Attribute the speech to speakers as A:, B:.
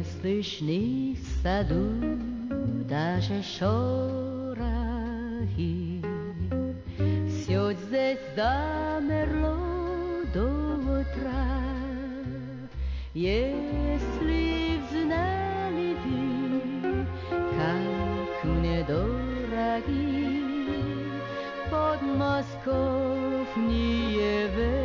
A: слышны в саду даже шорохи. Все здесь замерло до утра. Если б знали вы, как мне дороги подмосковные